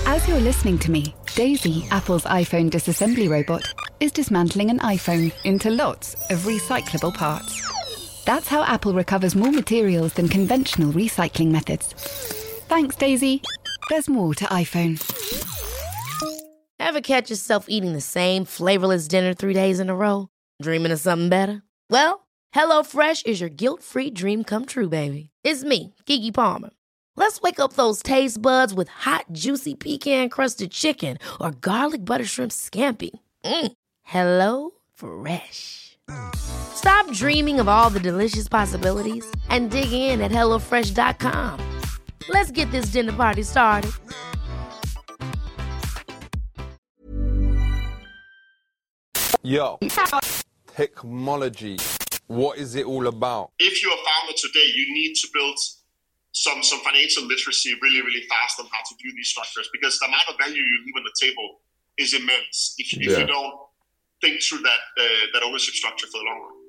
As you're listening to me, Daisy, Apple's iPhone disassembly robot, is dismantling an iPhone into lots of recyclable parts. That's how Apple recovers more materials than conventional recycling methods. Thanks, Daisy. There's more to iPhone. Ever catch yourself eating the same flavorless dinner 3 days in a row? Dreaming of something better? Well, HelloFresh is your guilt-free dream come true, baby. It's me, Keke Palmer. Let's wake up those taste buds with hot, juicy pecan-crusted chicken or garlic butter shrimp scampi. Hello Fresh. Stop dreaming of all the delicious possibilities and dig in at HelloFresh.com. Let's get this dinner party started. Yo, technology, what is it all about? If you're a founder today, you need to build some financial literacy really, really fast on how to do these structures, because the amount of value you leave on the table is immense if you don't think through that ownership structure for the long run.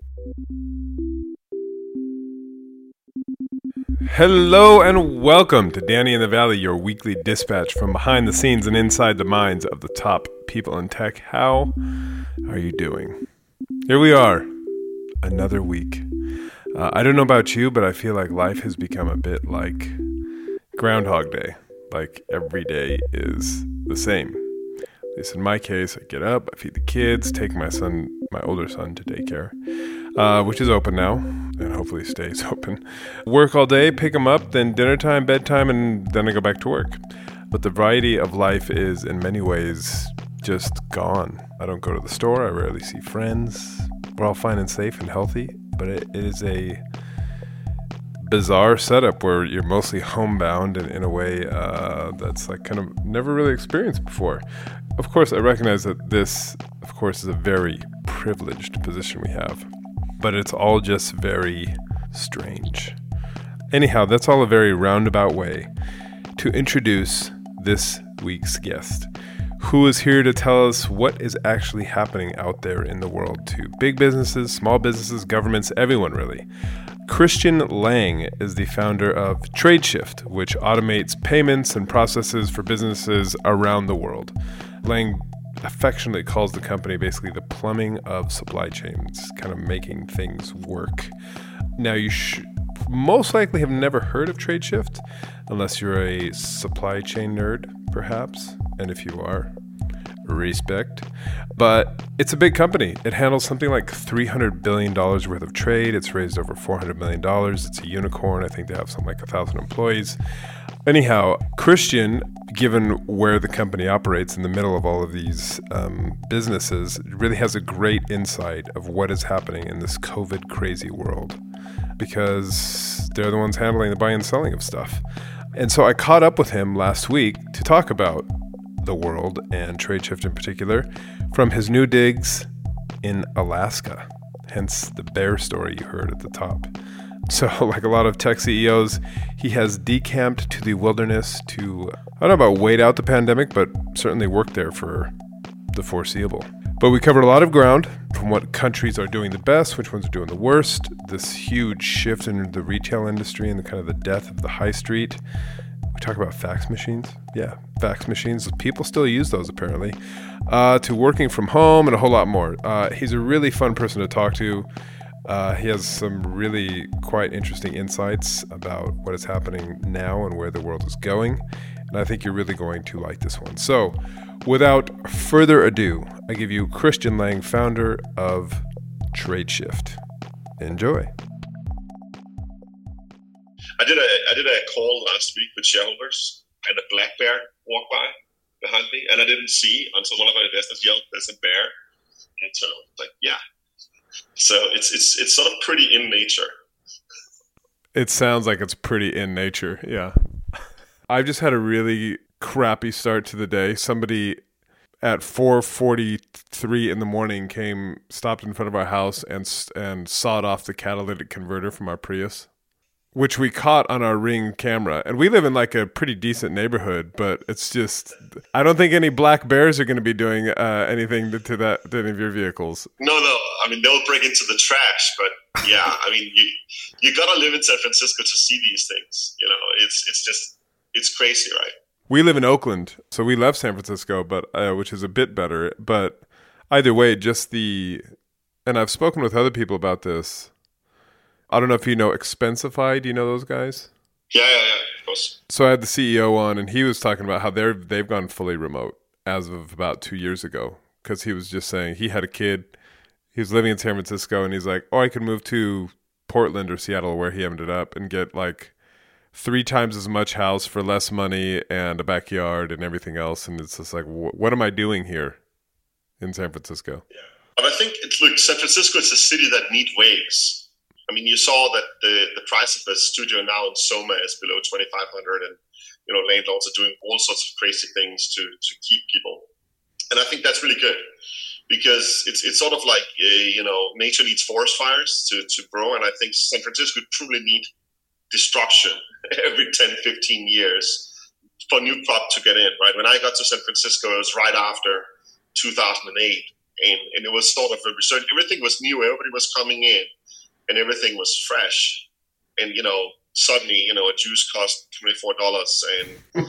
Hello and welcome to Danny in the Valley, your weekly dispatch from behind the scenes and inside the minds of the top people in tech. How are you doing? Here we are, another week. I don't know about you, but I feel like life has become a bit like Groundhog Day. Like every day is the same. At least in my case, I get up, I feed the kids, take my older son to daycare, which is open now, and hopefully stays open. Work all day, pick him up, then dinner time, bedtime, and then I go back to work. But the variety of life is, in many ways, just gone. I don't go to the store, I rarely see friends. We're all fine and safe and healthy, but it is a bizarre setup where you're mostly homebound and in a way that's like kind of never really experienced before. Of course, I recognize that this, of course, is a very privileged position we have, but it's all just very strange. Anyhow, that's all a very roundabout way to introduce this week's guest, who is here to tell us what is actually happening out there in the world to big businesses, small businesses, governments, everyone really. Christian Lang is the founder of Tradeshift, which automates payments and processes for businesses around the world. Lang affectionately calls the company basically the plumbing of supply chains, kind of making things work. Now, you most likely have never heard of Tradeshift, unless you're a supply chain nerd, perhaps. And if you are, respect. But it's a big company. It handles something like $300 billion worth of trade. It's raised over $400 million. It's a unicorn. I think they have something like 1,000 employees. Anyhow, Christian, given where the company operates in the middle of all of these businesses, really has a great insight of what is happening in this COVID crazy world, because they're the ones handling the buying and selling of stuff. And so I caught up with him last week to talk about the world and Tradeshift in particular from his new digs in Alaska, hence the bear story you heard at the top. So like a lot of tech CEOs, he has decamped to the wilderness to, I don't know about wait out the pandemic, but certainly work there for the foreseeable. But we covered a lot of ground, from what countries are doing the best, which ones are doing the worst, this huge shift in the retail industry and the kind of the death of the high street. We talk about fax machines. Yeah, fax machines. People still use those apparently. To working from home and a whole lot more. He's a really fun person to talk to. He has some really quite interesting insights about what is happening now and where the world is going. And I think you're really going to like this one. So, without further ado, I give you Christian Lang, founder of Tradeshift. Enjoy. I did a call last week with shareholders, and a black bear walked by behind me, and I didn't see until one of our investors yelled, "There's a bear!" And so, like, yeah. So it's sort of pretty in nature. It sounds like it's pretty in nature, yeah. I've just had a really crappy start to the day. Somebody at 4:43 in the morning stopped in front of our house and sawed off the catalytic converter from our Prius, which we caught on our Ring camera. And we live in like a pretty decent neighborhood, but it's just, I don't think any black bears are going to be doing anything to any of your vehicles. No. I mean, they'll break into the trash, but yeah, I mean, you got to live in San Francisco to see these things. You know, it's crazy, right? We live in Oakland, so we left San Francisco, but which is a bit better. But either way, and I've spoken with other people about this. I don't know if you know Expensify. Do you know those guys? Yeah, of course. So I had the CEO on, and he was talking about how they've gone fully remote as of about 2 years ago, because he was just saying he had a kid. He was living in San Francisco, and he's like, I could move to Portland or Seattle, where he ended up, and get like 3 times as much house for less money and a backyard and everything else. And it's just like, what am I doing here in San Francisco? Yeah. But I think, San Francisco is a city that needs waves. I mean, you saw that the price of a studio now in Soma is below $2,500, and landlords are doing all sorts of crazy things to keep people. And I think that's really good, because it's sort of like nature needs forest fires to grow, and I think San Francisco truly needs disruption every 10, 15 years for new crop to get in. Right? When I got to San Francisco, it was right after 2008, and it was sort of a research. Everything was new. Everybody was coming in. And everything was fresh, and suddenly a juice cost $24, and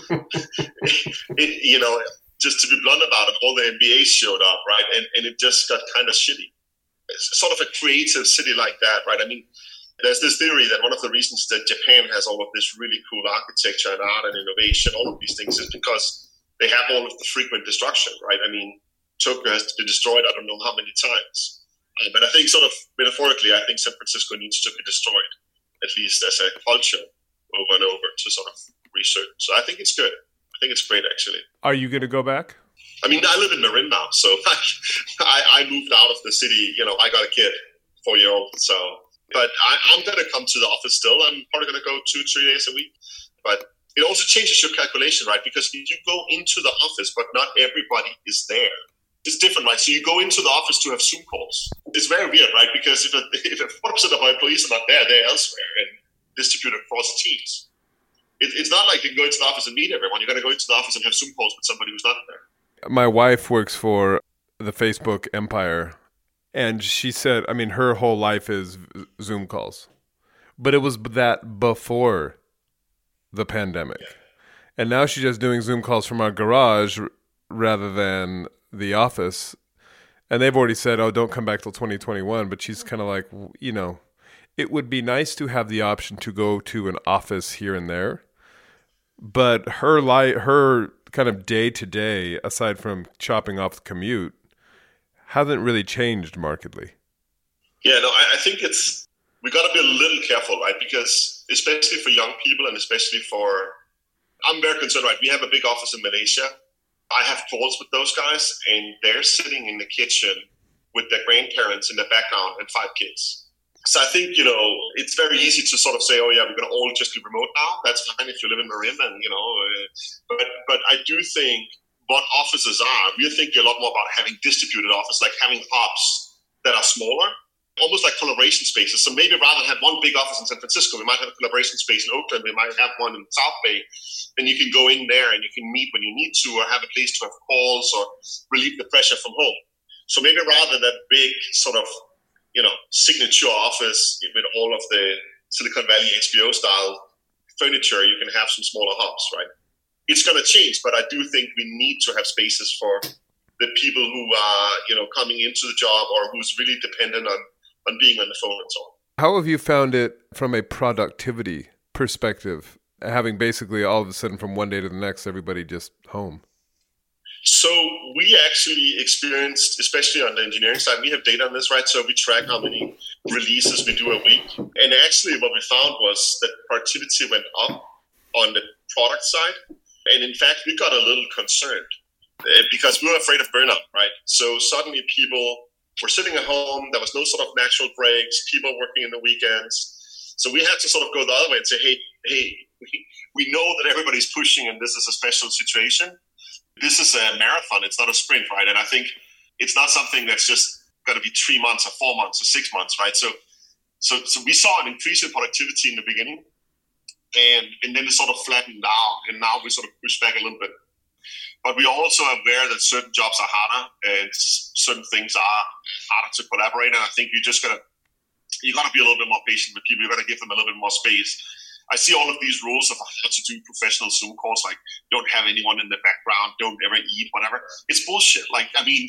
just to be blunt about it, all the MBAs showed up, right, and it just got kind of shitty. It's sort of a creative city like that, right? I mean, there's this theory that one of the reasons that Japan has all of this really cool architecture and art and innovation, all of these things, is because they have all of the frequent destruction, right? I mean, Tokyo has been destroyed I don't know how many times. But I think sort of metaphorically, I think San Francisco needs to be destroyed, at least as a culture, over and over to sort of research. So I think it's good. I think it's great, actually. Are you going to go back? I mean, I live in Marin now, so I moved out of the city. I got a kid, 4-year-old. So, but I'm going to come to the office still. I'm probably going to go 2-3 days a week. But it also changes your calculation, right? Because you go into the office, but not everybody is there. It's different, right? So you go into the office to have Zoom calls. It's very weird, right? Because if 40% of our employees are not there, they're elsewhere and distributed across teams. It's not like you can go into the office and meet everyone. You got to go into the office and have Zoom calls with somebody who's not there. My wife works for the Facebook empire, and she said, I mean, her whole life is Zoom calls. But it was that before the pandemic. Yeah. And now she's just doing Zoom calls from our garage rather than the office, and they've already said, don't come back till 2021, but she's kind of like, it would be nice to have the option to go to an office here and there, but her kind of day to day, aside from chopping off the commute, hasn't really changed markedly. Yeah, no, I think we got to be a little careful, right? Because especially for young people, and especially I'm very concerned, right? We have a big office in Malaysia. I have calls with those guys, and they're sitting in the kitchen with their grandparents in the background and 5 kids. So I think, it's very easy to sort of say, we're going to all just be remote now. That's fine if you live in Marin, and, but I do think what offices are, we're thinking a lot more about having distributed offices, like having hubs that are smaller, almost like collaboration spaces. So maybe rather than have one big office in San Francisco, we might have a collaboration space in Oakland, we might have one in South Bay, and you can go in there and you can meet when you need to, or have a place to have calls or relieve the pressure from home. So maybe rather than that big sort of, signature office with all of the Silicon Valley HBO style furniture, you can have some smaller hubs, right? It's going to change, but I do think we need to have spaces for the people who are, coming into the job or who's really dependent on being on the phone and so on. How have you found it from a productivity perspective, having basically all of a sudden from one day to the next, everybody just home? So we actually experienced, especially on the engineering side, we have data on this, right? So we track how many releases we do a week. And actually what we found was that productivity went up on the product side. And in fact, we got a little concerned because we were afraid of burnout, right? So suddenly people were sitting at home. There was no sort of natural breaks, people working in the weekends. So we had to sort of go the other way and say, hey, we know that everybody's pushing and this is a special situation. This is a marathon. It's not a sprint, right? And I think it's not something that's just got to be 3 months or 4 months or 6 months, right? So we saw an increase in productivity in the beginning, and then it sort of flattened out, and now we sort of push back a little bit. But we are also aware that certain jobs are harder and certain things are harder to collaborate. And I think you got to be a little bit more patient with people. You got to give them a little bit more space. I see all of these rules of how to do professional Zoom calls, like don't have anyone in the background, don't ever eat, whatever. It's bullshit. Like, I mean,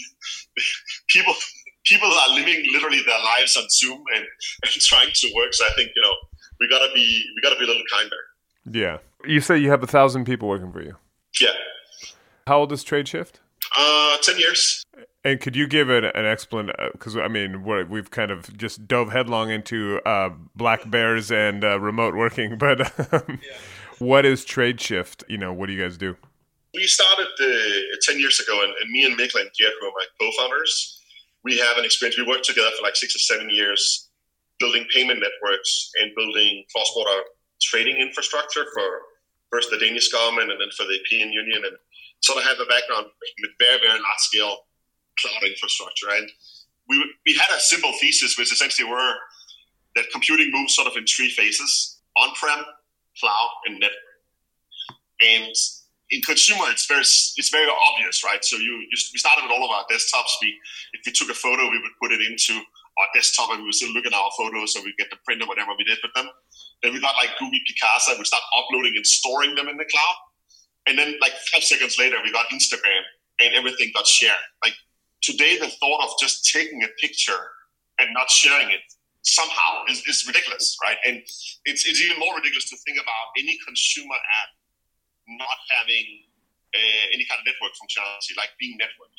people are living literally their lives on Zoom and trying to work. So I think, we gotta be a little kinder. Yeah. You say you have 1,000 people working for you. Yeah. How old is Tradeshift? 10 years. And could you give an explanation? Because, I mean, we've kind of just dove headlong into black bears and remote working. But what is Tradeshift? What do you guys do? We started 10 years ago, and me and Mikkel and Gert, who are my co-founders, we have an experience. We worked together for like 6 or 7 years building payment networks and building cross-border trading infrastructure for first the Danish government and then for the European Union, and sort of have a background with very, very large-scale cloud infrastructure. And we had a simple thesis, which essentially were that computing moves sort of in 3 phases: on-prem, cloud, and network. And in consumer, it's very obvious, right? So we started with all of our desktops. If we took a photo, we would put it into our desktop, and we would still look at our photos, so we get the print or whatever we did with them. Then we got like Google Picasa, and we start uploading and storing them in the cloud. And then like 5 seconds later, we got Instagram, and everything got shared. Like today, the thought of just taking a picture and not sharing it somehow is ridiculous, right? And it's even more ridiculous to think about any consumer app not having any kind of network functionality, like being networked.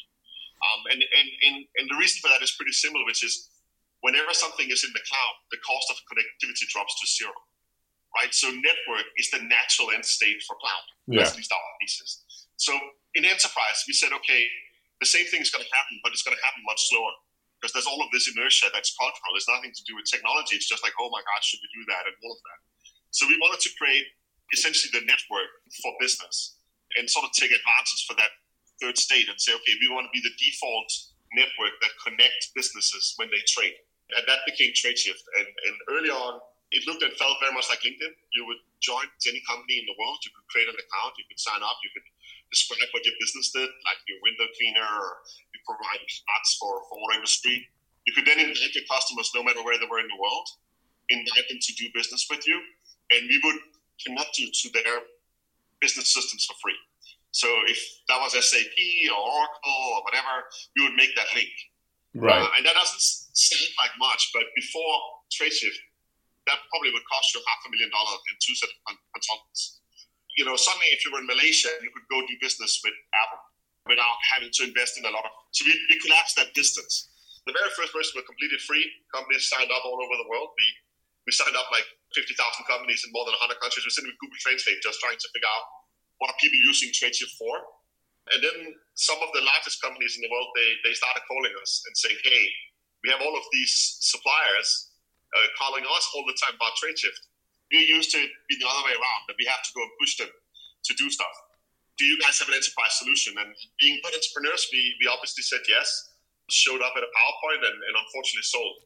And the reason for that is pretty simple, which is whenever something is in the cloud, the cost of connectivity drops to 0, right? So network is the natural end state for cloud. Yeah. That's at least our thesis. So in enterprise, we said, okay, the same thing is going to happen, but it's going to happen much slower because there's all of this inertia that's cultural. It's nothing to do with technology. It's just like, oh my God, should we do that and all of that? So we wanted to create essentially the network for business and sort of take advantage for that third state and say, okay, we want to be the default network that connects businesses when they trade. And that became Tradeshift. And early on, it looked and felt very much like LinkedIn. You would join any company in the world. You could create an account. You could sign up. You could describe what your business did, like your window cleaner, or you provide parts for ordering the street. You could then invite your customers, no matter where they were in the world, invite them to do business with you, and we would connect you to their business systems for free. So if that was SAP or Oracle or whatever, we would make that link. Right. And that doesn't sound like much, but before Tradeshift, that probably would cost you $500,000 and 2 set of consultants. Suddenly if you were in Malaysia, you could go do business with Apple without having to invest in a lot of. So we collapsed that distance. The very first version was completely free. Companies signed up all over the world. We signed up like 50,000 companies in more than 100 countries. We're sitting with Google Translate just trying to figure out what are people using Tradeshift for. And then some of the largest companies in the world, they started calling us and saying, hey, we have all of these suppliers calling us all the time about Tradeshift. We're used to it being the other way around, that we have to go and push them to do stuff. Do you guys have an enterprise solution? And being good entrepreneurs, we obviously said yes, showed up at a PowerPoint and unfortunately sold.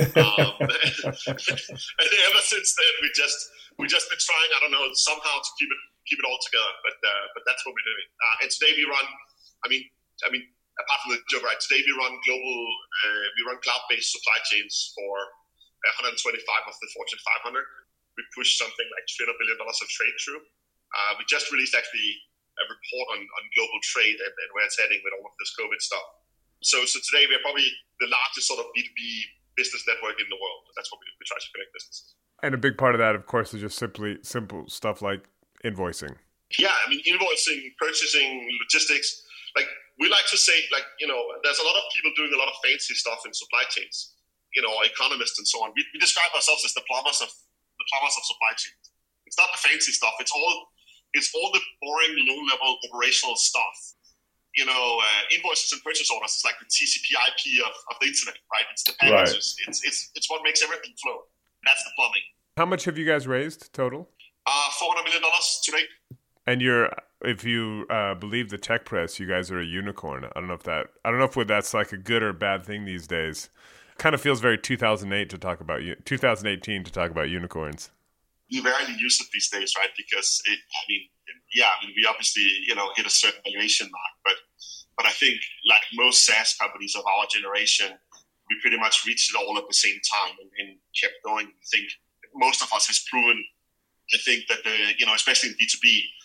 And ever since then, we just been trying, I don't know, somehow to keep it all together. But that's what we're doing. And today we run, I mean, apart from the joke, right? Today we run cloud-based supply chains for 125 of the Fortune 500. We push something like $300 billion of trade through. We just released actually a report on global trade and where it's heading with all of this COVID stuff. So today we're probably the largest sort of B2B business network in the world. That's what we try to connect businesses. And a big part of that, of course, is just simple stuff like invoicing. Yeah, I mean, invoicing, purchasing, logistics. Like we like to say, there's a lot of people doing a lot of fancy stuff in supply chains, economists and so on. We describe ourselves as the plumbers of supply chains. It's not the fancy stuff. It's all the boring, low-level operational stuff. Invoices and purchase orders is like the TCP/IP of the internet, right? It's the packages. Right. It's what makes everything flow. That's the plumbing. How much have you guys raised total? $400 million today. And if you believe the tech press, you guys are a unicorn. I don't know if that's like a good or bad thing these days. Kind of feels very 2018 to talk about unicorns. We rarely use it these days, right? Because we obviously hit a certain valuation mark, but I think like most SaaS companies of our generation, we pretty much reached it all at the same time and kept going. I think most of us has proven I think that especially in B2B,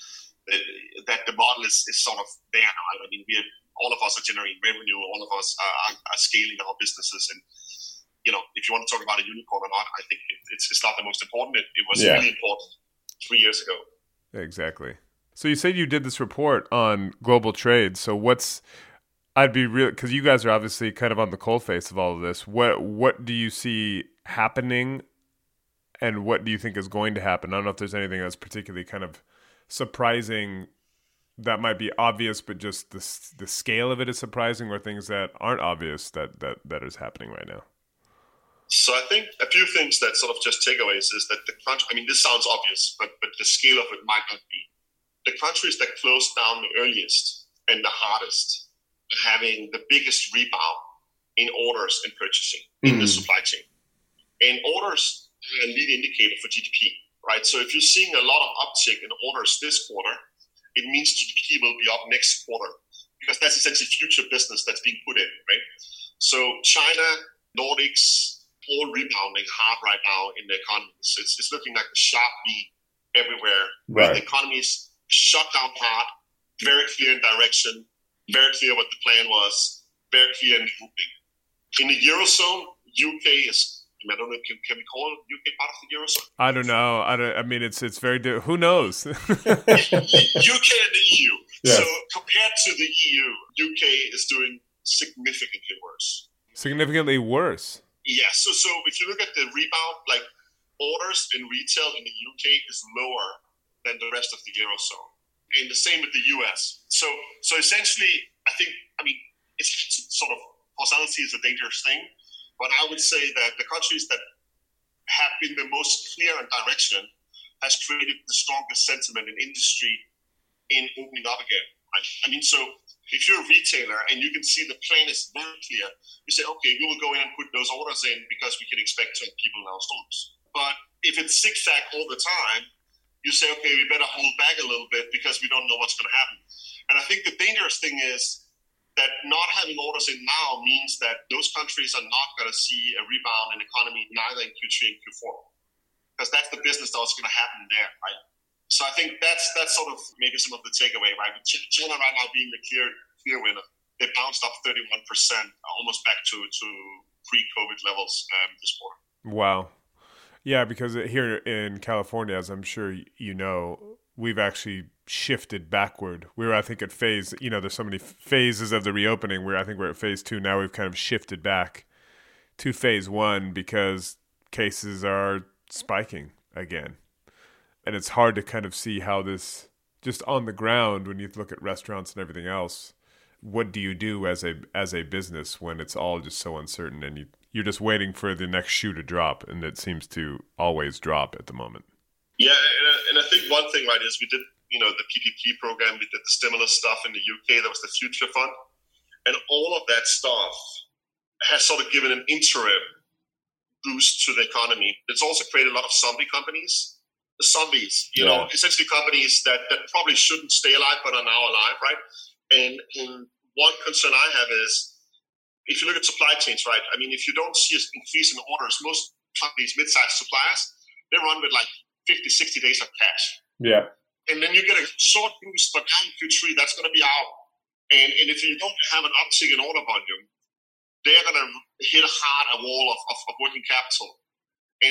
that the model is sort of there now. I mean, all of us are generating revenue. All of us are scaling our businesses, and if you want to talk about a unicorn or not, I think it's not the most important. It was really important 3 years ago. Exactly. So you said you did this report on global trade. So I'd be real, because you guys are obviously kind of on the coalface of all of this. What do you see happening, and what do you think is going to happen? I don't know if there's anything that's particularly kind of surprising that might be obvious, but just the scale of it is surprising, or things that aren't obvious that is happening right now. So I think a few things that sort of just takeaways is that the country, I mean, this sounds obvious, but the scale of it might not be. The countries that closed down the earliest and the hardest are having the biggest rebound in orders and purchasing in the supply chain. And orders are a lead indicator for GDP, right? So if you're seeing a lot of uptick in orders this quarter, it means GDP will be up next quarter, because that's essentially future business that's being put in, right? So China, Nordics, all rebounding hard right now in the economies. It's looking like a sharp V everywhere, where the economies shut down hard, very clear in direction, very clear what the plan was, very clear in moving. In the Eurozone, UK is, I don't know, can we call UK part of the Eurozone? I don't know. I mean, it's very, who knows? UK and the EU. Yes. So compared to the EU, UK is doing significantly worse. Significantly worse? Yeah, so if you look at the rebound, like orders in retail in the UK is lower than the rest of the Eurozone. And the same with the US. So essentially, I mean, it's sort of, causality is a dangerous thing, but I would say that the countries that have been the most clear in direction has created the strongest sentiment in industry in opening up again. I mean, so if you're a retailer and you can see the plan is very clear, you say, okay, we will go in and put those orders in because we can expect to have people in our stores. But if it's zigzag all the time, you say, okay, we better hold back a little bit because we don't know what's going to happen. And I think the dangerous thing is that not having orders in now means that those countries are not going to see a rebound in economy neither in Q3 and Q4, because that's the business that's going to happen there, right? So I think that's sort of maybe some of the takeaway, right? With China right now being the clear winner, they bounced up 31%, almost back to pre-COVID levels this quarter. Wow. Yeah, because here in California, as I'm sure you know, we've actually shifted backward. We were, I think, at phase, there's so many phases of the reopening where I think we're at phase 2. Now we've kind of shifted back to phase 1 because cases are spiking again. And it's hard to kind of see how this, just on the ground, when you look at restaurants and everything else, what do you do as a business when it's all just so uncertain and you're just waiting for the next shoe to drop, and it seems to always drop at the moment? Yeah, and I think one thing, right, is we did, the PPP program, we did the stimulus stuff in the UK, that was the Future Fund, and all of that stuff has sort of given an interim boost to the economy. It's also created a lot of zombie companies. The zombies, essentially companies that probably shouldn't stay alive but are now alive, right? And one concern I have is, if you look at supply chains, right? I mean, if you don't see an increase in orders, most companies, mid-sized suppliers, they run with like 50, 60 days of cash. Yeah. And then you get a short boost, but now in Q3, that's going to be out. And if you don't have an uptick in order volume, they're going to hit a wall of working capital. And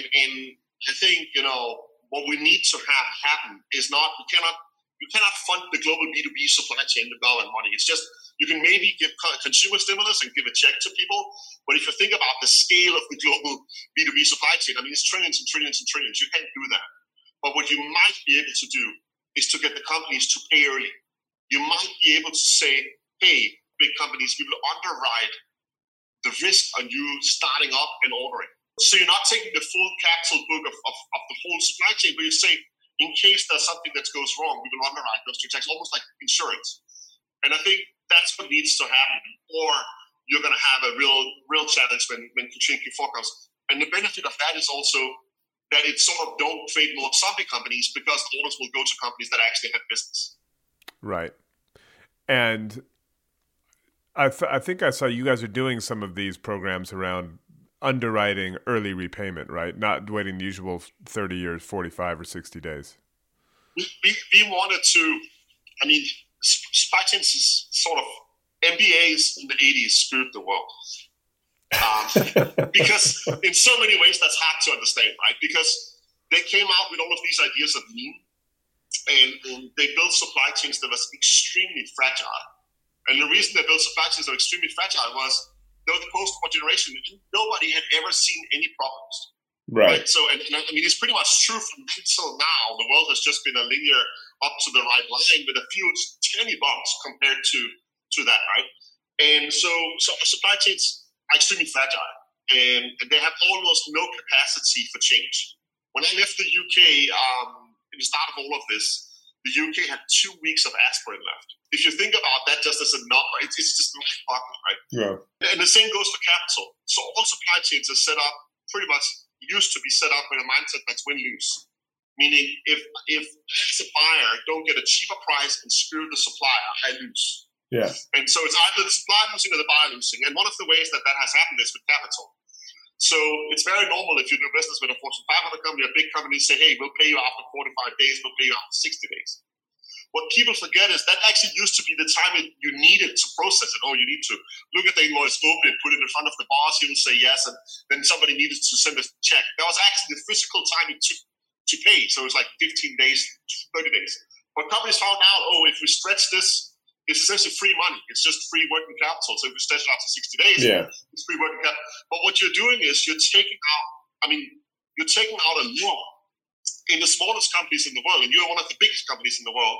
I think, what we need to have happen is not, you cannot fund the global B2B supply chain with government money. It's just, you can maybe give consumer stimulus and give a check to people. But if you think about the scale of the global B2B supply chain, I mean, it's trillions and trillions and trillions. You can't do that. But what you might be able to do is to get the companies to pay early. You might be able to say, hey, big companies, we will underwrite the risk on you starting up and ordering. So you're not taking the full capital book of the whole supply chain, but you say, in case there's something that goes wrong, we will underwrite those transactions, almost like insurance. And I think that's what needs to happen, or you're going to have a real challenge when Q3 and Q4 comes. And the benefit of that is also that it sort of don't create more zombie companies, because the orders will go to companies that actually have business. Right. And I think I saw you guys are doing some of these programs around underwriting early repayment, right? Not waiting the usual 30 years, 45 or 60 days. We wanted to, I mean, supply chains is sort of, MBAs in the 80s screwed the world. Because in so many ways that's hard to understand, right? Because they came out with all of these ideas of lean, and they built supply chains that was extremely fragile. And the reason they built supply chains that were extremely fragile was they were the post-war generation. Nobody had ever seen any problems. Right. So, and I mean, it's pretty much true from until now. The world has just been a linear up to the right line with a few tiny bumps compared to that, right? And so supply chains are extremely fragile, and they have almost no capacity for change. When I left the UK, at the start of all of this, the UK had 2 weeks of aspirin left. If you think about that just as a number, it's just mind-boggling, right? Yeah. And the same goes for capital. So all supply chains are set up pretty much, used to be set up with a mindset that's win-lose. Meaning, if as a buyer don't get a cheaper price and screw the supplier, I lose. Yeah. And so it's either the supplier losing or the buyer losing. And one of the ways that has happened is with capital. So it's very normal if you do business with a Fortune 500 company, a big company, say, hey, we'll pay you after 45 days, we'll pay you after 60 days. What people forget is that actually used to be the time you needed to process it, or you need to look at the invoice, open it, put it in front of the boss, he will say yes, and then somebody needed to send a check. That was actually the physical time it took to pay. So it was like 15 days, 30 days. But companies found out, if we stretch this, it's essentially free money. It's just free working capital. So if we stretch it out to 60 days, it's free working capital. But what you're doing is you're taking out a loan in the smallest companies in the world, and you're one of the biggest companies in the world.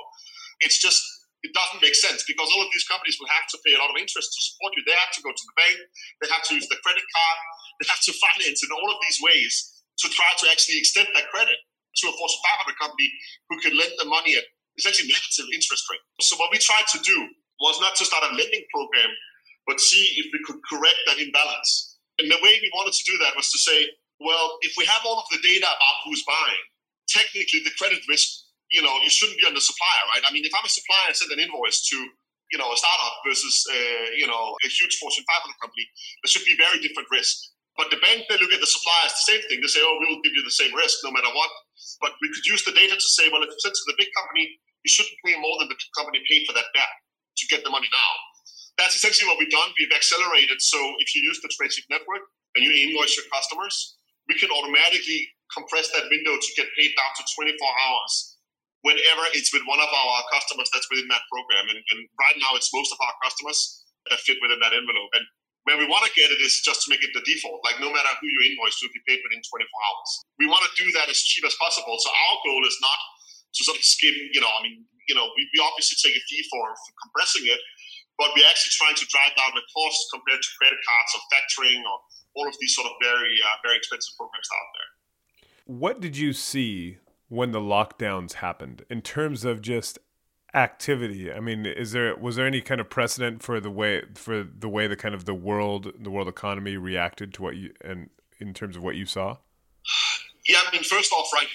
It doesn't make sense because all of these companies will have to pay a lot of interest to support you. They have to go to the bank. They have to use the credit card. They have to finance in all of these ways to try to actually extend that credit to a Fortune 500 company who can lend the money at essentially negative interest rate. So what we tried to do was not to start a lending program, but see if we could correct that imbalance. And the way we wanted to do that was to say, well, if we have all of the data about who's buying, technically the credit risk, you shouldn't be on the supplier, right? I mean, if I'm a supplier and send an invoice to, a startup versus, a huge Fortune 500 company, there should be very different risk. But the bank, they look at the supplier as the same thing. They say, we will give you the same risk no matter what. But we could use the data to say, well, if you send to the big company, you shouldn't pay more than the company paid for that debt to get the money now. That's essentially what we've done. We've accelerated. So if you use the Tradeshift network and you invoice your customers, we can automatically compress that window to get paid down to 24 hours whenever it's with one of our customers that's within that program. And right now, it's most of our customers that fit within that envelope. And where we want to get it is just to make it the default. Like no matter who you invoice, you'll be paid within 24 hours. We want to do that as cheap as possible. So our goal is not to sort of skim, we obviously take a fee for compressing it, but we're actually trying to drive down the cost compared to credit cards or factoring or all of these sort of very, very expensive programs out there. What did you see when the lockdowns happened in terms of just activity? I mean, was there any kind of precedent for the way the kind of the world economy reacted to what you, and in terms of what you saw? Yeah, I mean, first off, right,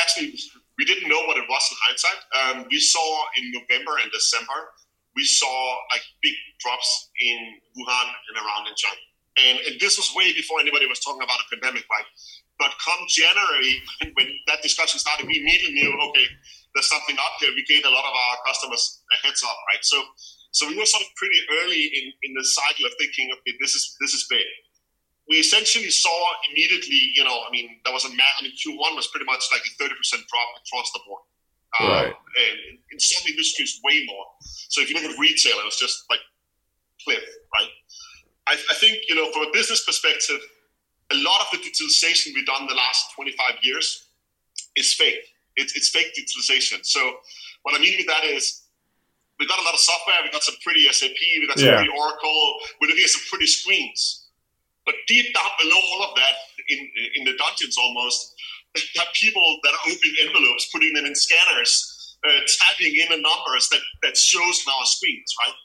we didn't know what it was in hindsight. We saw in November and December, we saw like big drops in Wuhan and around in China. And this was way before anybody was talking about a pandemic, right? But come January, when that discussion started, we immediately knew, okay, there's something up here. We gave a lot of our customers a heads up, right? So we were sort of pretty early in the cycle of thinking, okay, this is big. We essentially saw immediately, there was Q1 was pretty much like a 30% drop across the board. Right. And in some industries, way more. So if you look at retail, it was just like cliff, right? I think, from a business perspective, a lot of the digitalization we've done the last 25 years is fake. It's fake digitalization. So what I mean with that is we've got a lot of software. We've got some pretty SAP. We've got some pretty Oracle. We're looking at some pretty screens. But deep down below all of that, in the dungeons almost, there are people that are opening envelopes, putting them in scanners, typing in the numbers that shows on our screens, right?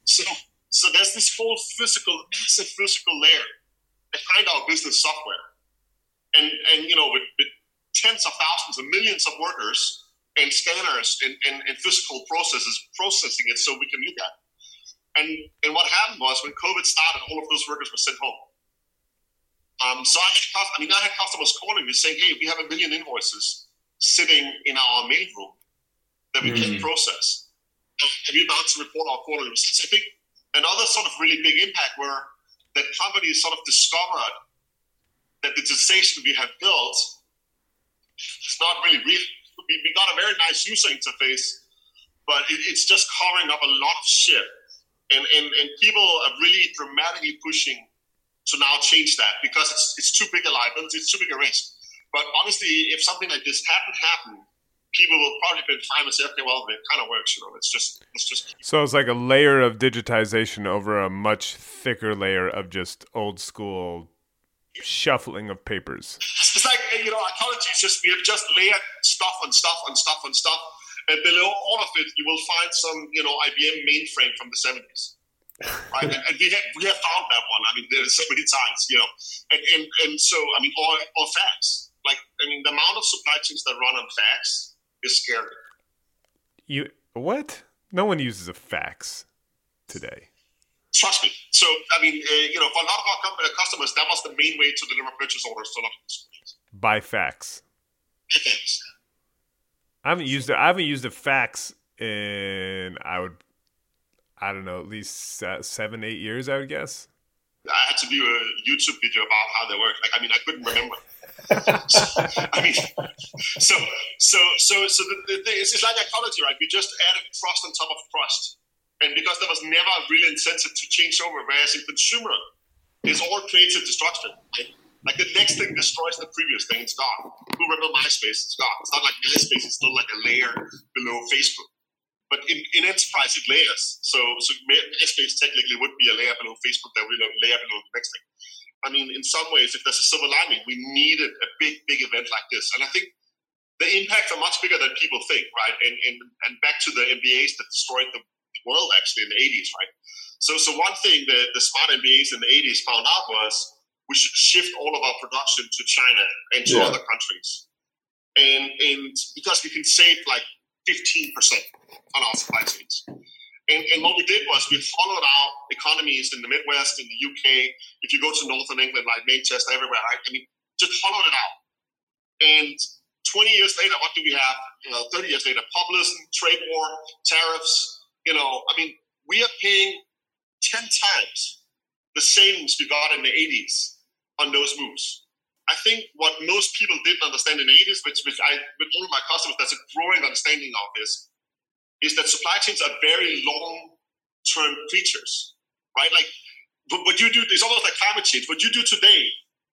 So there's this whole massive physical layer behind our business software. And with tens of thousands of millions of workers and scanners and physical processes processing it so we can look at it. And what happened was when COVID started, all of those workers were sent home. So I had customers calling me saying, hey, we have 1 million invoices sitting in our mail room that we can't process. Have you about to report our quarterly results? I think another sort of really big impact were that companies sort of discovered that the digitization we have built is not really real. We got a very nice user interface, but it's just covering up a lot of shit. And people are really dramatically pushing to now change that because it's too big a liability, it's too big a risk. But honestly, if something like this hadn't happened, people will probably be fine and say, okay, well, it kind of works, It's just. So it's like a layer of digitization over a much thicker layer of just old school shuffling of papers. It's like, ecology is just, we have just layered stuff on stuff on stuff on stuff. And below all of it, you will find some, IBM mainframe from the 70s. Right, and we have found that one. I mean, there's so many times, and so or fax. The amount of supply chains that run on fax is scary. What? No one uses a fax today. Trust me. So for a lot of our customers, that was the main way to deliver purchase orders to a lot of customers. By fax. I haven't used a fax in I don't know, at least 7-8 years, I would guess. I had to do a YouTube video about how they work. I couldn't remember. It's like ecology, right? We just added trust on top of trust. And because there was never a real incentive to change over, whereas in consumer, it's all creative destruction. Right? Like the next thing destroys the previous thing, it's gone. Who remember MySpace? It's gone. It's not like MySpace, it's still like a layer below Facebook. But in enterprise, it layers. So MySpace technically would be a layer below Facebook that will layer below the next thing. In some ways, if there's a silver lining, we needed a big event like this. And I think the impacts are much bigger than people think, right? And back to the MBAs that destroyed the world, actually, in the 80s, right? So one thing the smart MBAs in the 80s found out was we should shift all of our production to China and to other countries. And because we can save 15% on our supply chains. And what we did was we followed our economies in the Midwest, in the UK, if you go to Northern England, like Manchester, everywhere, right? Just followed it out. And 20 years later, what do we have? 30 years later, populism, trade war, tariffs, we are paying 10 times the savings we got in the 80s on those moves. I think what most people didn't understand in the 80s, which with all of my customers, that's a growing understanding of this, is that supply chains are very long-term creatures, right? What you do is almost like climate change. What you do today,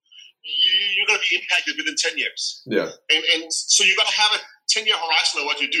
you're going to be impacted within 10 years. Yeah. And so you got to have a 10-year horizon of what you do.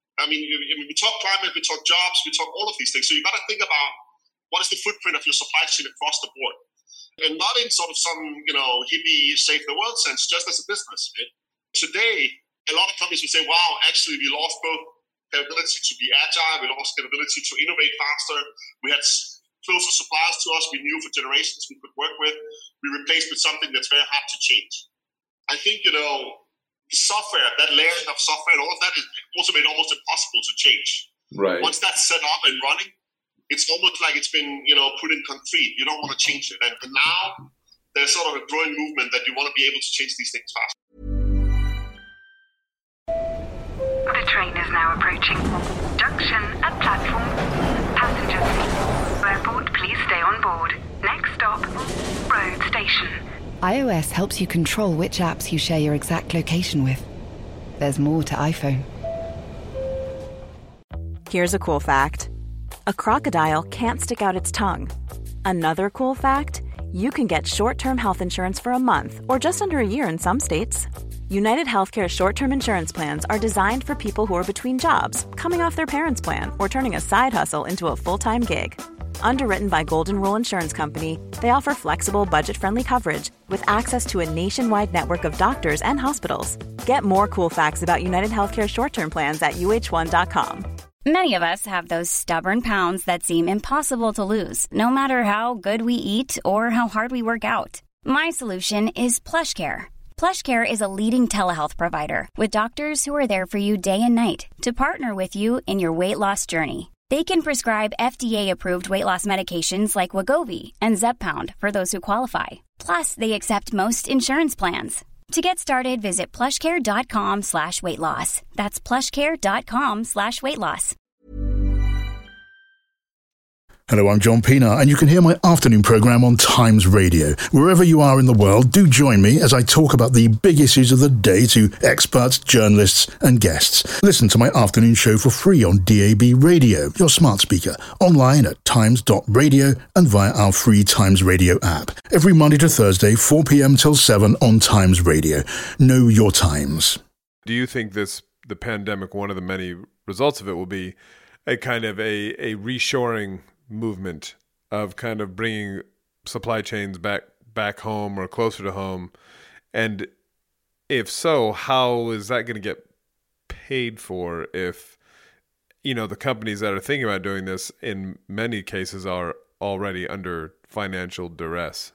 We talk climate, we talk jobs, we talk all of these things. So you got to think about what is the footprint of your supply chain across the board. And not in sort of some, hippie save the world sense, just as a business. Right? Today, a lot of companies will say, wow, actually we lost both capability to be agile, we lost capability to innovate faster, we had closer suppliers to us we knew for generations we could work with, we replaced with something that's very hard to change. I think, the software, that layering of software and all of that is also made almost impossible to change. Right. Once that's set up and running, it's almost like it's been, put in concrete. You don't want to change it. And now there's sort of a growing movement that you want to be able to change these things fast. The train is now approaching. Junction at platform. Passengers. Airport, please stay on board. Next stop, road station. iOS helps you control which apps you share your exact location with. There's more to iPhone. Here's a cool fact. A crocodile can't stick out its tongue. Another cool fact, you can get short-term health insurance for a month or just under a year in some states. United Healthcare short-term insurance plans are designed for people who are between jobs, coming off their parents' plan, or turning a side hustle into a full-time gig. Underwritten by Golden Rule Insurance Company, they offer flexible, budget-friendly coverage with access to a nationwide network of doctors and hospitals. Get more cool facts about United Healthcare short-term plans at uh1.com. Many of us have those stubborn pounds that seem impossible to lose, no matter how good we eat or how hard we work out. My solution is PlushCare. PlushCare is a leading telehealth provider with doctors who are there for you day and night to partner with you in your weight loss journey. They can prescribe FDA-approved weight loss medications like Wegovy and Zepbound for those who qualify. Plus, they accept most insurance plans. To get started, visit plushcare.com/weightloss. That's plushcare.com/weightloss. Hello, I'm John Pienaar, and you can hear my afternoon programme on Times Radio. Wherever you are in the world, do join me as I talk about the big issues of the day to experts, journalists and guests. Listen to my afternoon show for free on DAB Radio, your smart speaker, online at times.radio and via our free Times Radio app. Every Monday to Thursday, 4 p.m. till 7 on Times Radio. Know your times. Do you think the pandemic, one of the many results of it will be a kind of a reshoring movement of kind of bringing supply chains back home or closer to home? And if so, how is that going to get paid for if, the companies that are thinking about doing this in many cases are already under financial duress?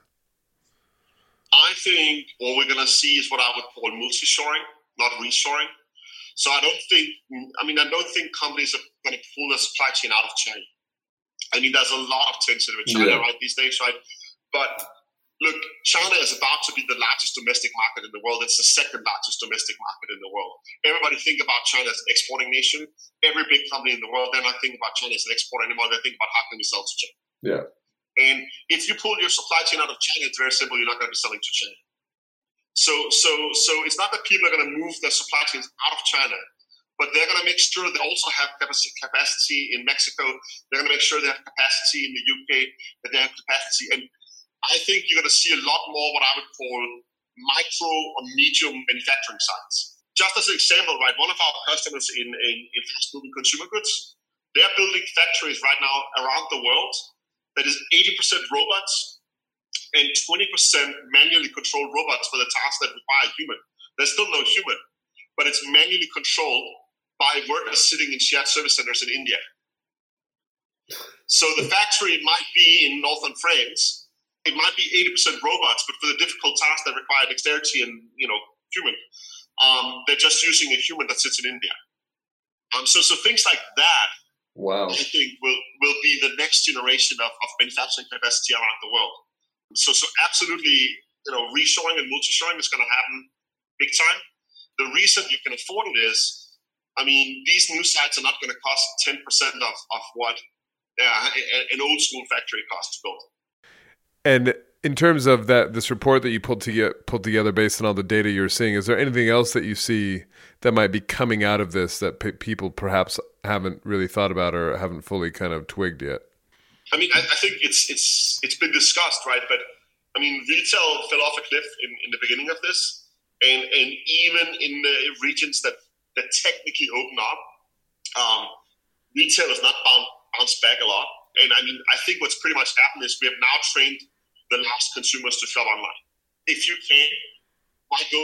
I think what we're going to see is what I would call multi-shoring, not reshoring. So I don't think companies are going to pull their supply chain out of China. I mean, there's a lot of tension with China right these days, right? But look, China is about to be the largest domestic market in the world. It's the second largest domestic market in the world. Everybody think about China as an exporting nation. Every big company in the world, they're not thinking about China as an exporter anymore. They think about how can we sell to China. Yeah. And if you pull your supply chain out of China, it's very simple. You're not going to be selling to China. So it's not that people are going to move their supply chains out of China, but they're going to make sure they also have capacity in Mexico. They're going to make sure they have capacity in the UK, that they have capacity. And I think you're going to see a lot more what I would call micro or medium manufacturing sites. Just as an example, right, one of our customers in fast-moving consumer goods, they're building factories right now around the world that is 80% robots and 20% manually controlled robots for the tasks that require a human. There's still no human, but it's manually controlled by workers sitting in shared service centers in India. So the factory might be in northern France. It might be 80% robots, but for the difficult tasks that require dexterity and human, they're just using a human that sits in India. So things like that, wow, I think will be the next generation of manufacturing capacity around the world. So absolutely, reshoring and multi-shoring is going to happen big time. The reason you can afford it is, these new sites are not going to cost 10% of what an old school factory costs to build. And in terms of this report that you pulled together based on all the data you're seeing, is there anything else that you see that might be coming out of this that people perhaps haven't really thought about or haven't fully kind of twigged yet? I think it's been discussed, right? But retail fell off a cliff in the beginning of this, and even in the regions that technically open up, retail has not bounced back a lot. And I think what's pretty much happened is we have now trained the last consumers to shop online. If you can, why go?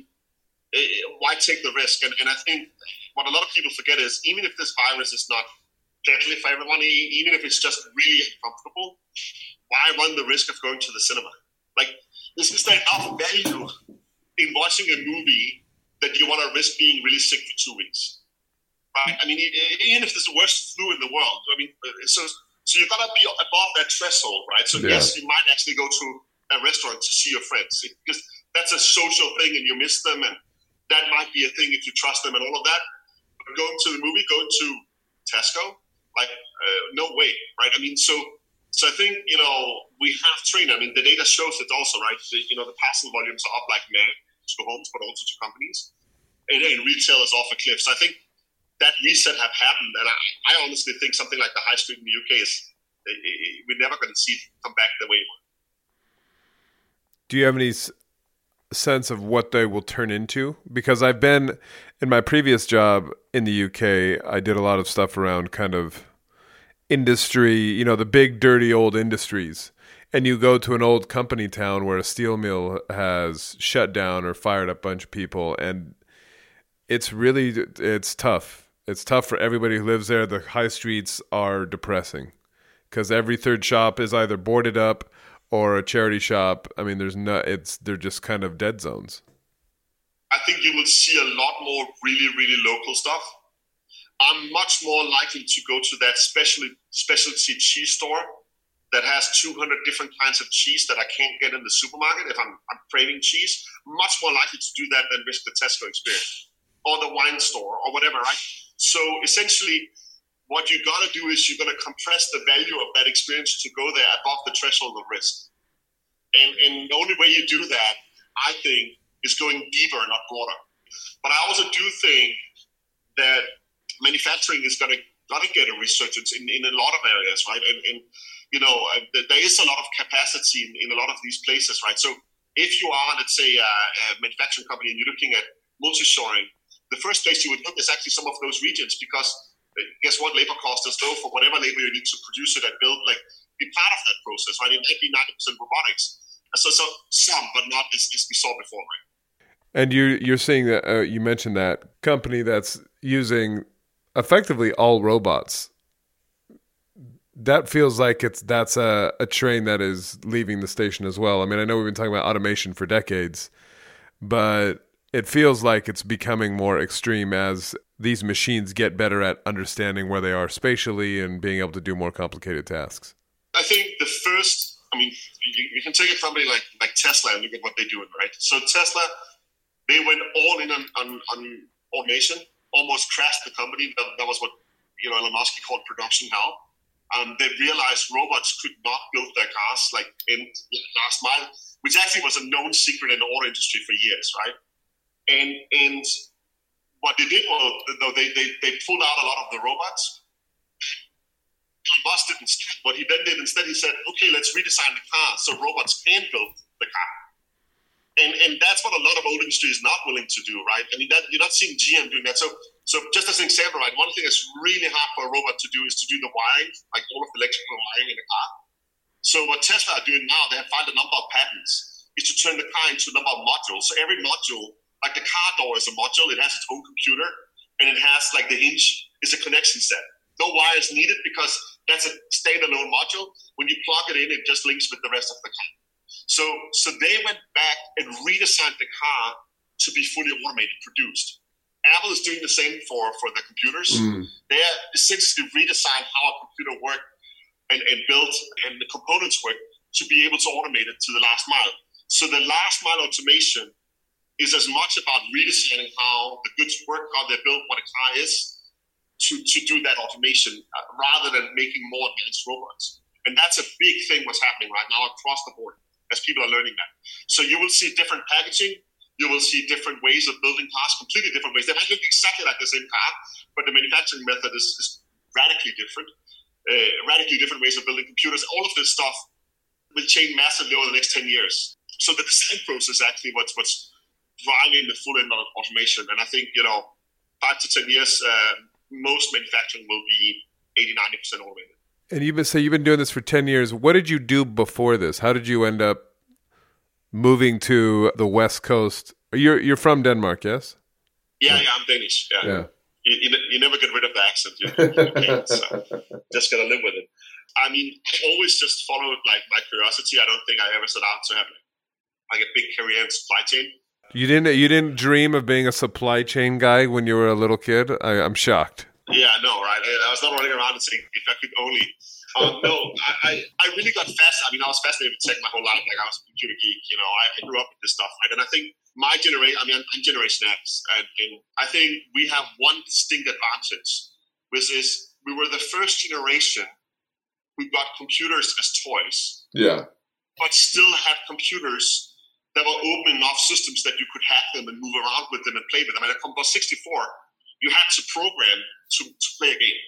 Why take the risk? And I think what a lot of people forget is even if this virus is not deadly for everyone, even if it's just really uncomfortable, why run the risk of going to the cinema? This is there enough value in watching a movie that you want to risk being really sick for 2 weeks, right? Even if it's the worst flu in the world, so you've got to be above that threshold, right? So yes, you might actually go to a restaurant to see your friends because that's a social thing and you miss them, and that might be a thing if you trust them and all of that. But going to the movie, going to Tesco, no way, right? So I think, we have trained. The data shows it also, right? The parcel volumes are up like mad to homes, but also to companies. And retail is off a cliff. So I think that reset have happened. And I honestly think something like the high street in the UK we're never going to see it come back the way it was. Do you have any sense of what they will turn into? Because I've been, in my previous job in the UK, I did a lot of stuff around kind of industry, the big dirty old industries. And you go to an old company town where a steel mill has shut down or fired a bunch of people, and it's tough. It's tough for everybody who lives there. The high streets are depressing because every third shop is either boarded up or a charity shop. They're just kind of dead zones. I think you will see a lot more really, really local stuff. I'm much more likely to go to that specialty cheese store that has 200 different kinds of cheese that I can't get in the supermarket if I'm craving cheese. Much more likely to do that than risk the Tesco experience or the wine store or whatever, right? So essentially, what you got to do is you're going to compress the value of that experience to go there above the threshold of risk. And the only way you do that, I think, is going deeper, not broader. But I also do think that manufacturing is going to get a resurgence in a lot of areas, right? And there is a lot of capacity in a lot of these places, right? So if you are, let's say, a manufacturing company and you're looking at multi-shoring, the first place you would look is actually some of those regions, because guess what? Labor cost is low for whatever labor you need to produce it and build, like, be part of that process, right? It might be 90% robotics. So some, but not as we saw before, right? And you're saying that you mentioned that company that's using effectively all robots. That feels like that's a train that is leaving the station as well. I mean, I know we've been talking about automation for decades, but it feels like it's becoming more extreme as these machines get better at understanding where they are spatially and being able to do more complicated tasks. I think you can take a company like Tesla and look at what they're doing, right? So Tesla, they went all in on automation, almost crashed the company. That was what Elon Musk called production hell. They realized robots could not build their cars like in last mile, which actually was a known secret in the auto industry for years, right? And what they did was, though, they pulled out a lot of the robots. Musk didn't start. What he then did instead, he said, okay, let's redesign the car so robots can build the car. And that's what a lot of old industry is not willing to do, right? I mean, you're not seeing GM doing that. So just as an example, right, one thing that's really hard for a robot to do is to do the wiring, like all of the electrical wiring in the car. So what Tesla are doing now, they have found a number of patents, is to turn the car into a number of modules. So every module, like the car door is a module, it has its own computer, and it has, like, the hinge is a connection set. No wires needed because that's a standalone module. When you plug it in, it just links with the rest of the car. So they went back and redesigned the car to be fully automated, produced. Apple is doing the same for the computers. They are essentially redesigned how a computer works and built and the components work to be able to automate it to the last mile. So the last mile automation is as much about redesigning how the goods work, how they're built, what a car is, to do that automation rather than making more advanced robots. And that's a big thing what's happening right now across the board as people are learning that. So you will see different packaging. You will see different ways of building cars, completely different ways. They might look exactly like the same car, but the manufacturing method is radically different. Radically different ways of building computers. All of this stuff will change massively over the next 10 years. So the design process is actually what's driving the full end of automation. And I think, 5 to 10 years, most manufacturing will be 80-90% automated. And you've been doing this for 10 years. What did you do before this? How did you end up moving to the West Coast? You're from Denmark, yes? Yeah, I'm Danish. Yeah. You never get rid of the accent. So just gotta live with it. I mean, I always just followed like my curiosity. I don't think I ever set out to have like a big career in supply chain. You didn't dream of being a supply chain guy when you were a little kid? I'm shocked. Yeah, no, right? I was not running around and saying, if I could only. No, I really got fascinated. I mean, I was fascinated with tech my whole life. Like, I was a computer geek, I grew up with this stuff, right? And I think my generation, I'm Generation X, and I think we have one distinct advantage, which is we were the first generation who got computers as toys. Yeah. But still had computers that were open enough systems that you could hack them and move around with them and play with them. And at Commodore 64, you had to program to play a game,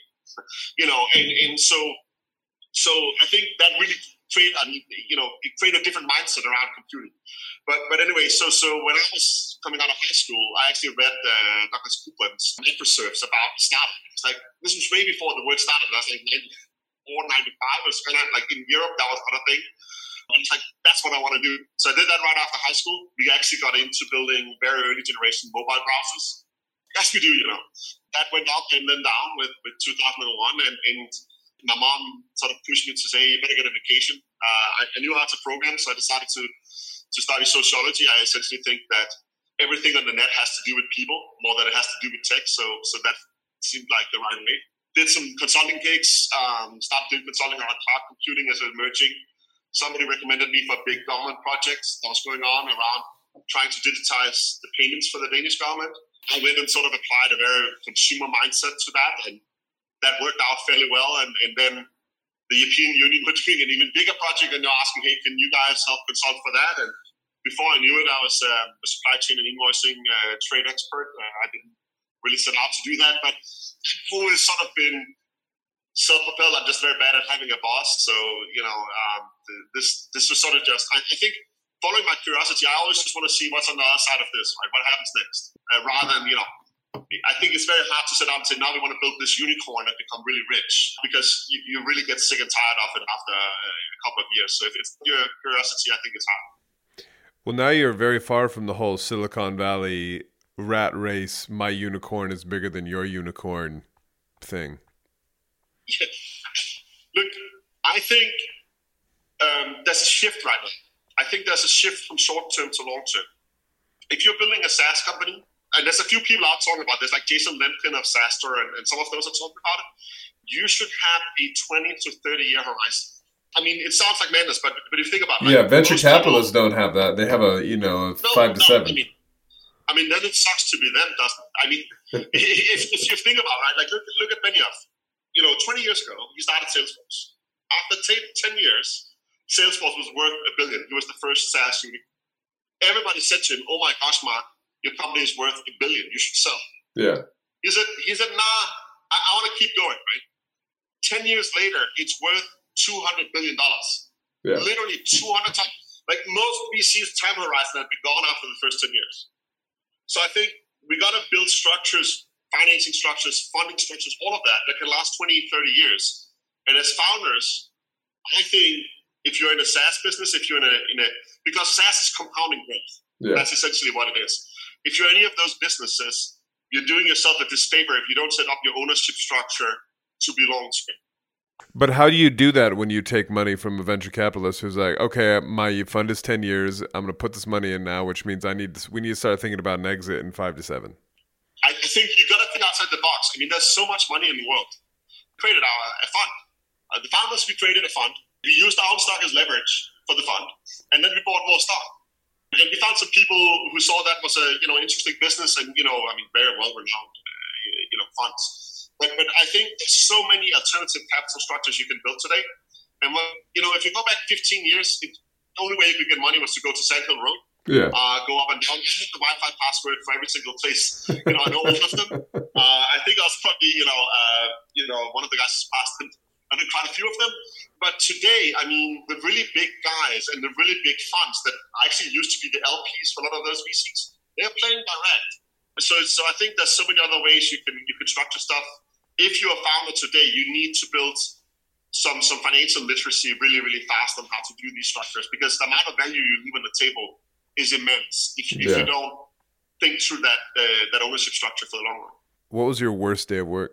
and so I think that really created a different mindset around computing. But anyway, so when I was coming out of high school, I actually read Douglas Coupland's Microserves about startup. It's like, this was way before the word startup. That's like 94, 95. It was kind of like in Europe, that was another thing. And it's like, that's what I want to do. So I did that right after high school. We actually got into building very early generation mobile browsers. As we do, That went up and then down with 2001. And my mom sort of pushed me to say, you better get a vacation. I knew how to program, so I decided to study sociology. I essentially think that everything on the net has to do with people more than it has to do with tech. So that seemed like the right way. Did some consulting gigs, started doing consulting around cloud computing as emerging. Somebody recommended me for a big government project that was going on around trying to digitize the payments for the Danish government. I went and sort of applied a very consumer mindset to that, and that worked out fairly well. And then the European Union were doing an even bigger project, and they're asking, hey, can you guys help consult for that? And before I knew it, I was a supply chain and invoicing trade expert. I didn't really set out to do that, but I've always sort of been self-propelled. I'm just very bad at having a boss. So, this was sort of just, I think, following my curiosity, I always just want to see what's on the other side of this, right? What happens next? Rather than, I think it's very hard to sit down and say, now we want to build this unicorn and become really rich, because you really get sick and tired of it after a couple of years. So if it's your curiosity, I think it's hard. Well, now you're very far from the whole Silicon Valley rat race, my unicorn is bigger than your unicorn thing. Yeah. Look, I think there's a shift right now. I think there's a shift from short-term to long-term. If you're building a SaaS company, and there's a few people out talking about this, like Jason Lemkin of SaaStr, and some of those are talking about it, you should have a 20 to 30-year horizon. I mean, it sounds like madness, but if you think about it. Yeah, venture capitalists don't have that. They have a 5 to 7. I mean, then it sucks to be them, doesn't it? I mean, if you think about it, right, like look at Benioff. 20 years ago, he started Salesforce. After 10 years, Salesforce was worth $1 billion. He was the first SaaS unicorn. Everybody said to him, "Oh my gosh, Mark, your company is worth $1 billion. You should sell." Yeah. He said, "Nah, I want to keep going." Right. 10 years later, it's worth $200 billion. Yeah. Literally 200 times. Like most VCs' time horizon had been gone after the first 10 years. So I think we got to build structures, financing structures, funding structures, all of that can last 20, 30 years. And as founders, I think if you're in a SaaS business, if you're in a because SaaS is compounding growth. Yeah. That's essentially what it is. If you're any of those businesses, you're doing yourself a disfavor if you don't set up your ownership structure to be long-term. But how do you do that when you take money from a venture capitalist who's like, okay, my fund is 10 years, I'm going to put this money in now, which means we need to start thinking about an exit in 5 to 7. I think you got to think outside the box. I mean, there's so much money in the world. We created a fund. The founders, we created a fund. We used our own stock as leverage for the fund, and then we bought more stock. And we found some people who saw that was an interesting business, and very well renowned funds. But I think there's so many alternative capital structures you can build today. And if you go back 15 years, the only way you could get money was to go to Sand Hill Road. Yeah. Go up and down. I think the Wi-Fi password for every single place. I know all of them. I think I was probably one of the guys who's passed them. I think quite a few of them. But today, I mean, the really big guys and the really big funds that actually used to be the LPs for a lot of those VCs, they're playing direct. So I think there's so many other ways you can structure stuff. If you're a founder today, you need to build some financial literacy really, really fast on how to do these structures, because the amount of value you leave on the table is immense if you don't think through that ownership structure for the long run. What was your worst day of work?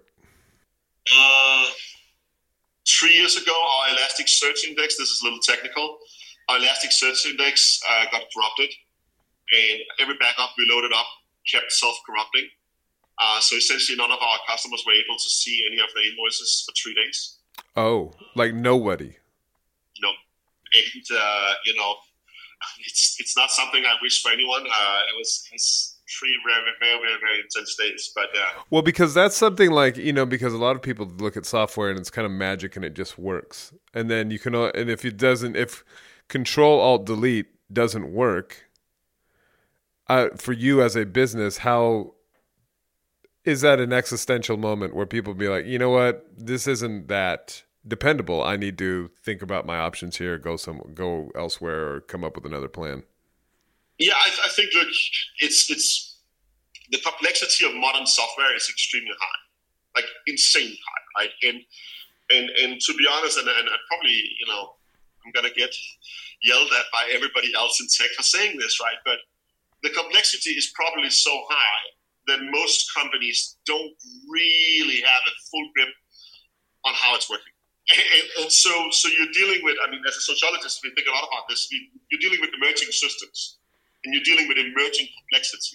3 years ago, our Elasticsearch Index, this is a little technical, our Elasticsearch Index got corrupted, and every backup we loaded up kept self-corrupting. So essentially none of our customers were able to see any of the invoices for 3 days. Oh, like nobody? No. And, it's not something I wish for anyone. It's 3 very, very, very, very intense days. But well, because that's something like, because a lot of people look at software and it's kind of magic and it just works. And then you can, and if Control-Alt-Delete doesn't work, for you as a business, how is that an existential moment where people be like, you know what, this isn't that dependable. I need to think about my options here, go elsewhere, or come up with another plan. Yeah, I think, look, it's the complexity of modern software is extremely high, like insanely high, right? And to be honest, and probably, I'm gonna get yelled at by everybody else in tech for saying this, right? But the complexity is probably so high that most companies don't really have a full grip on how it's working. And so you're dealing with, as a sociologist, we think a lot about this, you're dealing with emerging systems, and you're dealing with emerging complexity.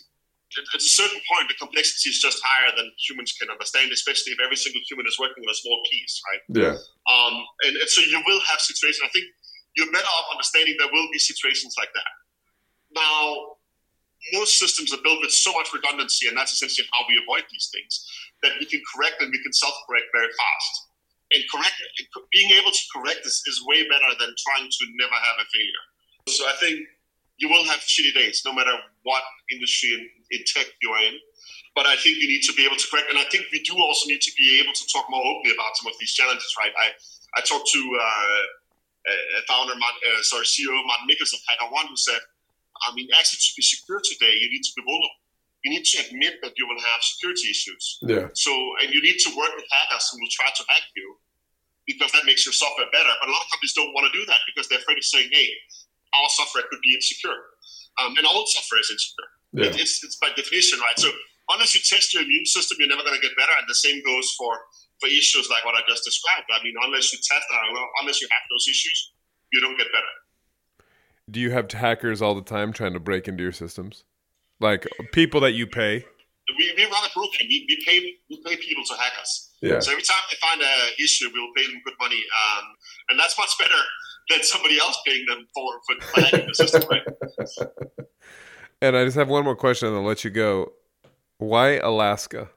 at a certain point, the complexity is just higher than humans can understand, especially if every single human is working on a small piece, right? Yeah. And so you will have situations. I think you're better off understanding there will be situations like that. Now, most systems are built with so much redundancy, and that's essentially how we avoid these things, that we can correct and we can self-correct very fast. And being able to correct is way better than trying to never have a failure. So I think you will have shitty days, no matter what industry in tech you're in. But I think you need to be able to correct. And I think we do also need to be able to talk more openly about some of these challenges, right? I talked to founder, CEO Martin Mikkelsen at HackerOne, who said, I mean, actually to be secure today, you need to be vulnerable. You need to admit that you will have security issues. Yeah. So, and you need to work with hackers who will try to hack you, because that makes your software better. But a lot of companies don't want to do that because they're afraid of saying, hey, our software could be insecure. And all software is insecure. Yeah. It's by definition, right? So unless you test your immune system, you're never going to get better. And the same goes for issues like what I just described. I mean, unless you test, unless you have those issues, you don't get better. Do you have hackers all the time trying to break into your systems? Like people that you pay? We run a program. We pay people to hack us. Yeah. So every time they find an issue, we'll pay them good money. And that's much better than somebody else paying them for hacking the system, right? And I just have one more question and I'll let you go. Why Alaska?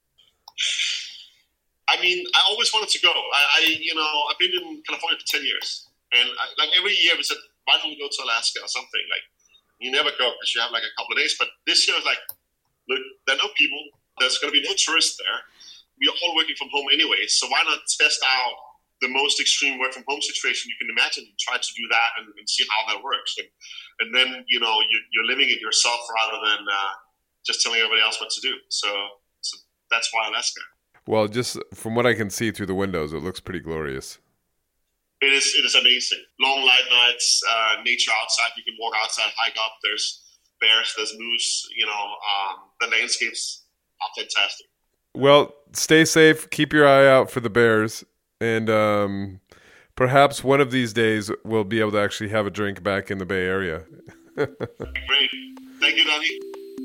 I mean, I always wanted to go. I've been in California for 10 years. And every year we said, why don't we go to Alaska or something? Like, you never go because you have like a couple of days. But this year I was like, look, there are no people. There's going to be no tourists there. We are all working from home anyway. So why not test out the most extreme work from home situation you can imagine and try to do that and see how that works. And then, you're living it yourself rather than just telling everybody else what to do. So that's why Alaska. Well, just from what I can see through the windows, it looks pretty glorious. It is amazing. Long light nights, nature outside. You can walk outside, hike up. There's bears, there's moose. The landscapes are fantastic. Well, stay safe. Keep your eye out for the bears. And perhaps one of these days we'll be able to actually have a drink back in the Bay Area. Great. Thank you, Danny.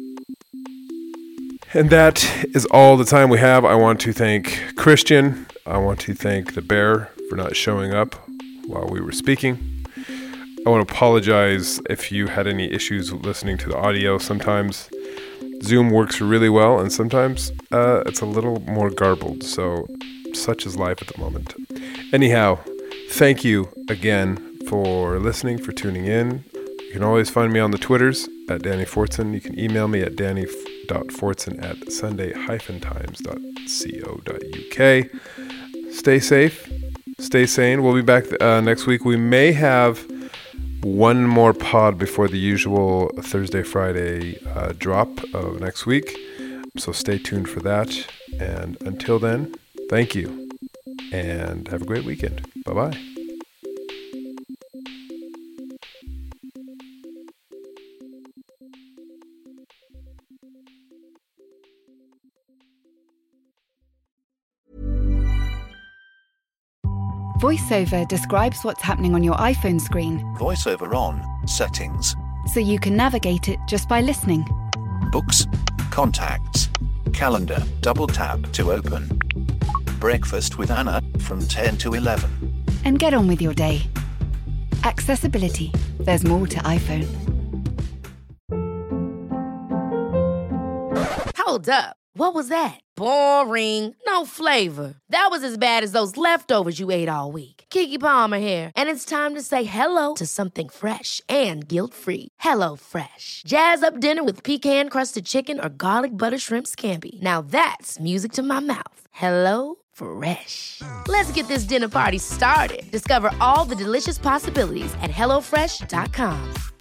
And that is all the time we have. I want to thank Christian. I want to thank the bear for not showing up while we were speaking. I want to apologize if you had any issues listening to the audio. Sometimes Zoom works really well, and sometimes it's a little more garbled. So such is life at the moment. Anyhow, thank you again for listening, for tuning in. You can always find me on the Twitters at Danny Fortson. You can email me at danny.fortson@sunday-times.co.uk. Stay safe. Stay sane. We'll be back next week. We may have one more pod before the usual Thursday, Friday drop of next week. So stay tuned for that. And until then, thank you. And have a great weekend. Bye-bye. VoiceOver describes what's happening on your iPhone screen. VoiceOver on, settings. So you can navigate it just by listening. Books, contacts, calendar, double tap to open. Breakfast with Anna from 10 to 11. And get on with your day. Accessibility. There's more to iPhone. Hold up. What was that? Boring. No flavor. That was as bad as those leftovers you ate all week. Keke Palmer here. And it's time to say hello to something fresh and guilt-free. Hello Fresh. Jazz up dinner with pecan-crusted chicken or garlic butter shrimp scampi. Now that's music to my mouth. Hello Fresh. Let's get this dinner party started. Discover all the delicious possibilities at HelloFresh.com.